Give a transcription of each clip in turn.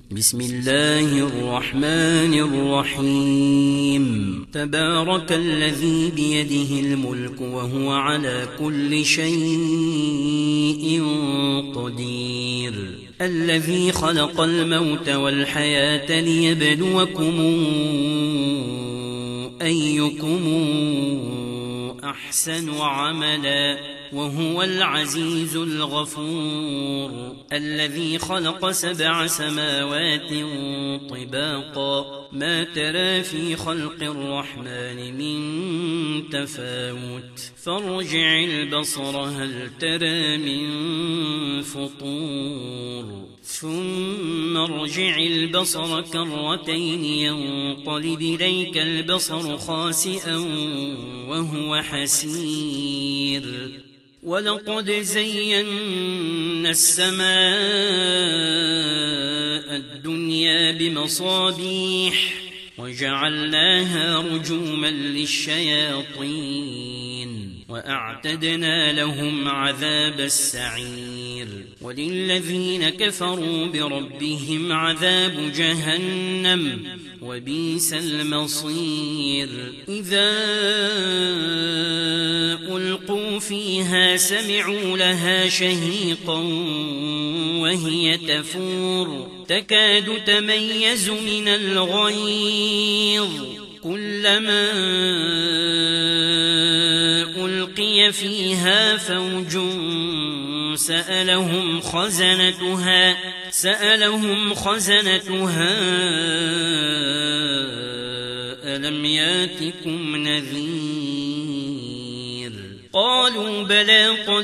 بسم الله الرحمن الرحيم تبارك الذي بيده الملك وهو على كل شيء قدير الذي خلق الموت والحياة ليبلوكم أيكم أحسن عملا وهو العزيز الغفور الذي خلق 7 سماوات طباقا ما ترى في خلق الرحمن من تفاوت فارجع البصر هل ترى من فطور ثم ارجع البصر كرتين ينقلب إليك البصر خاسئا وهو حسير ولقد زينا السماء الدنيا بمصابيح وجعلناها رجوما للشياطين وأعتدنا لهم عذاب السعير وللذين كفروا بربهم عذاب جهنم وبئس المصير إذا ألقوا فيها سمعوا لها شهيقا وهي تفور تكاد تميز من الغيظ كلما ألقي فيها فوج سألهم خزنتها ألم ياتكم نذير قالوا بلى قد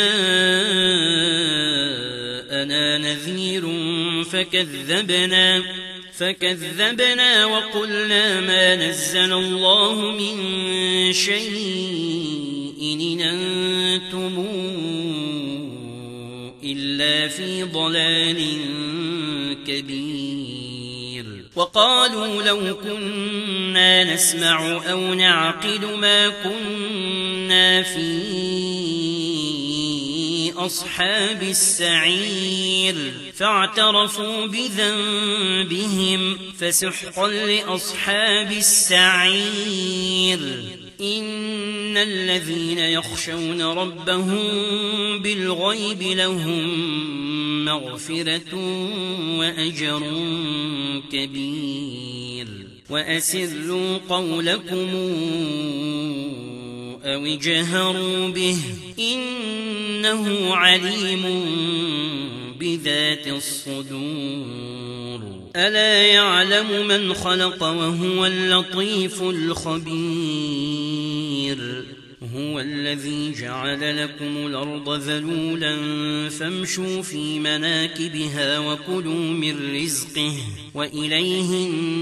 جاءنا نذير فكذبنا وقلنا ما نزل الله من شيء إن أنتم إلا في ضلال كبير وقالوا لو كنا نسمع أو نعقل ما كنا في أصحاب السعير فاعترفوا بذنبهم فسحقا لأصحاب السعير إن الذين يخشون ربهم بالغيب لهم مغفرة وأجر كبير وأسروا قولكم أو اجهروا به إنه عليم بذات الصدور ألا يعلم من خلق وهو اللطيف الخبير هو الذي جعل لكم الأرض ذلولا فامشوا في مناكبها وكلوا من رزقه وإليه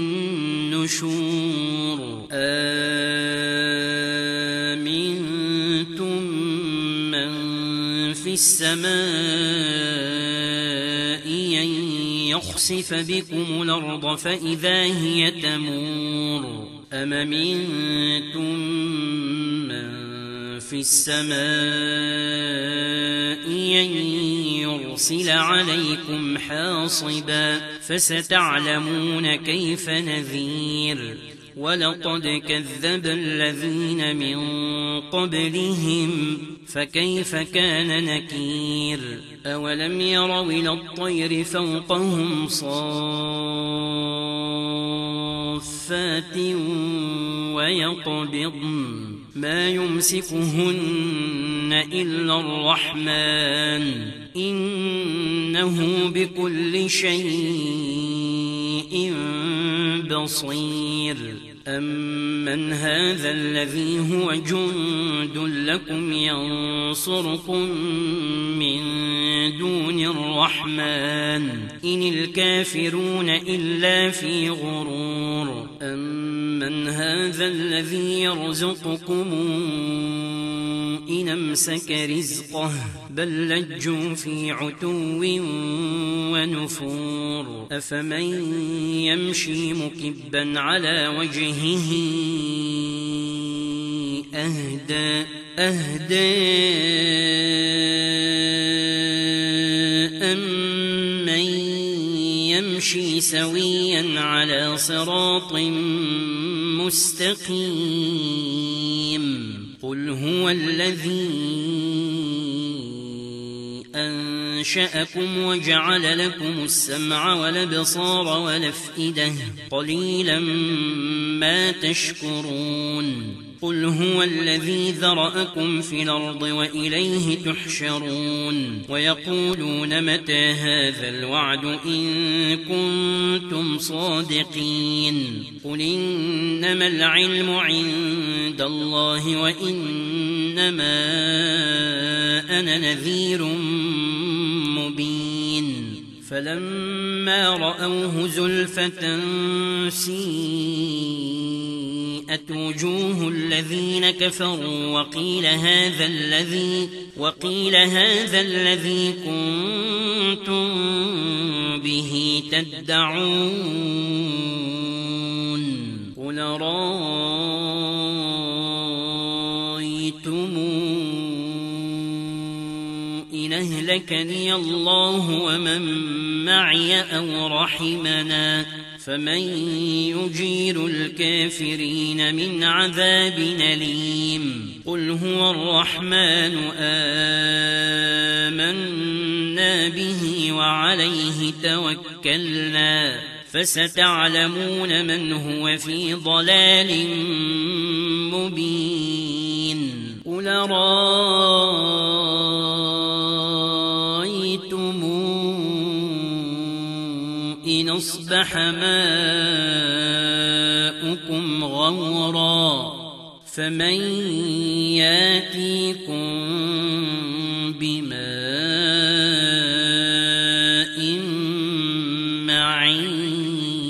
النشور أمنتم من في السماء أن يخسف بكم الأرض فإذا هي تمور أم أمنتم من في السماء أن يرسل عليكم حاصبا فستعلمون كيف نذير ولقد كذب الذين من قبلهم فكيف كان نكير أولم يروا إلى الطير فوقهم صافات ويقبضن ما يمسكهن إلا الرحمن إنه بكل شيء بصير أمن هذا الذي هو جند لكم ينصركم من دون الرحمن إن الكافرون إلا في غرور أمن هذا الذي يرزقكم إن أمسك رزقه بل لجوا في عتو ونفور أفمن يمشي مكبا على وجهه أهدى أمن يمشي سويا على صراط مستقيم قل هو الذي أنشأكم وجعل لكم السمع والأبصار والأفئدة قليلا ما تشكرون قل هو الذي ذرأكم في الأرض وإليه تحشرون ويقولون متى هذا الوعد إن كنتم صادقين قل إنما العلم عند الله وإنما أنا نذير مبين فلما رأوه زلفة سيئت وجوه الذين كفروا وقيل هذا الذي كنتم به تدعون قل رأيتم إن أهلكني الله ومن معي أو رحمنا فمن يجير الكافرين من عذاب أليم قل هو الرحمن آمنا به وعليه توكلنا فستعلمون من هو في ضلال مبين قل رأيتم إن أصبح ماؤكم غورا فمن ياتيكم بماء معين